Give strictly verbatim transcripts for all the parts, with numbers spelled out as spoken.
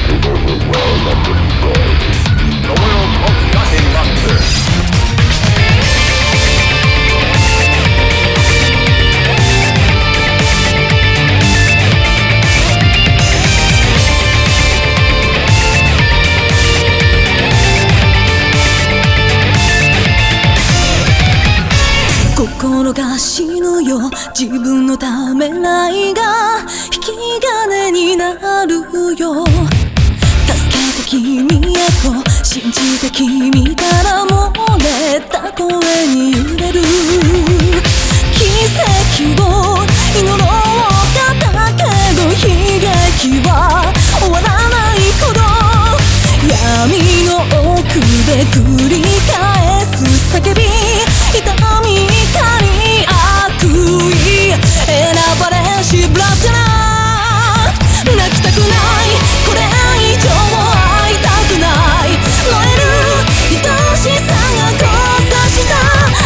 心が死ぬよ、自分のためらいが引き金になるよ。助けて君へと信じて君から漏れた声に揺れる。奇跡を祈ろうかだけど悲劇は終わらないほど闇の奥で繰り返す叫び、痛み怒り悪意選ばれしブラッドな泣きたくない、これ以上会いたくない、燃える愛しさが交差した。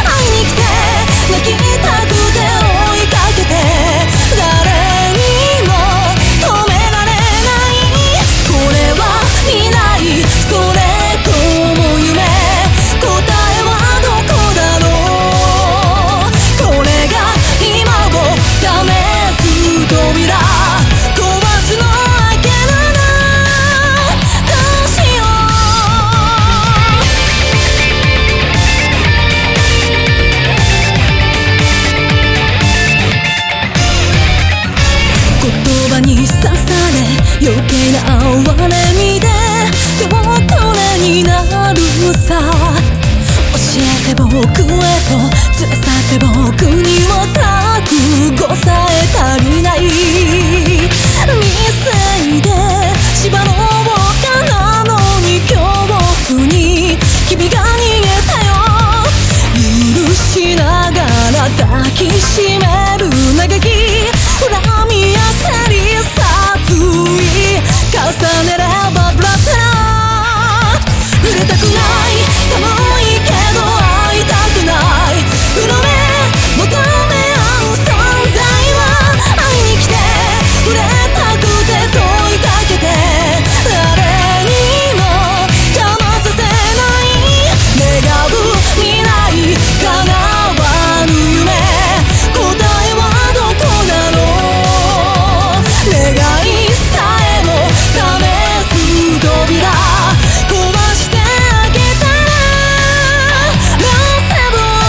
会いに来て泣きたくて追いかけて誰にも止められない。これは未来、それとも夢、答えはどこだろう。これが今を試す扉、壊すの開けるな、どうしよう。言葉に刺され余計な哀れみで手をこれになるさ。教えて僕へと連れ去って僕にも覚悟さえ足りない。店で縛ろうかなのに恐怖に君が逃げたよ。許しながら抱きしめる嘆き、恨みやせり殺意重ねればブラッドな触れたくない、寒いけど会いたくない、うのめ求め合う存在は会いに来て触れたくて問いかけて誰にも邪魔させない。願う未来叶わぬ夢、答えはどこだろう。願いさえも試す扉、壊してあげたらラセブン。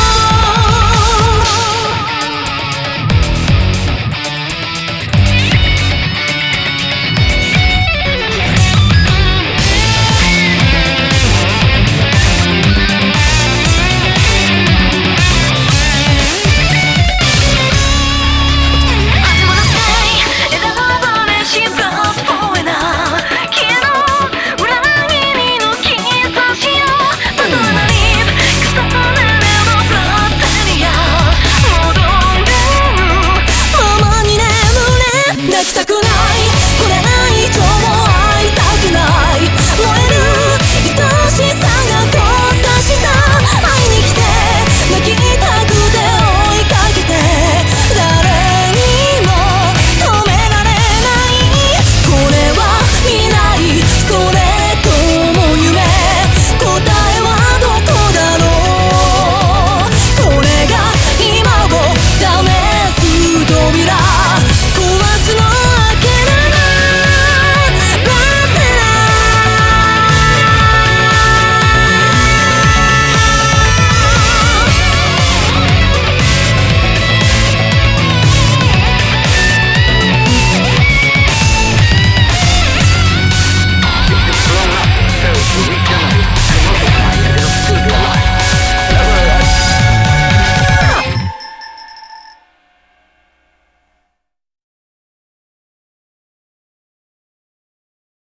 泣きたく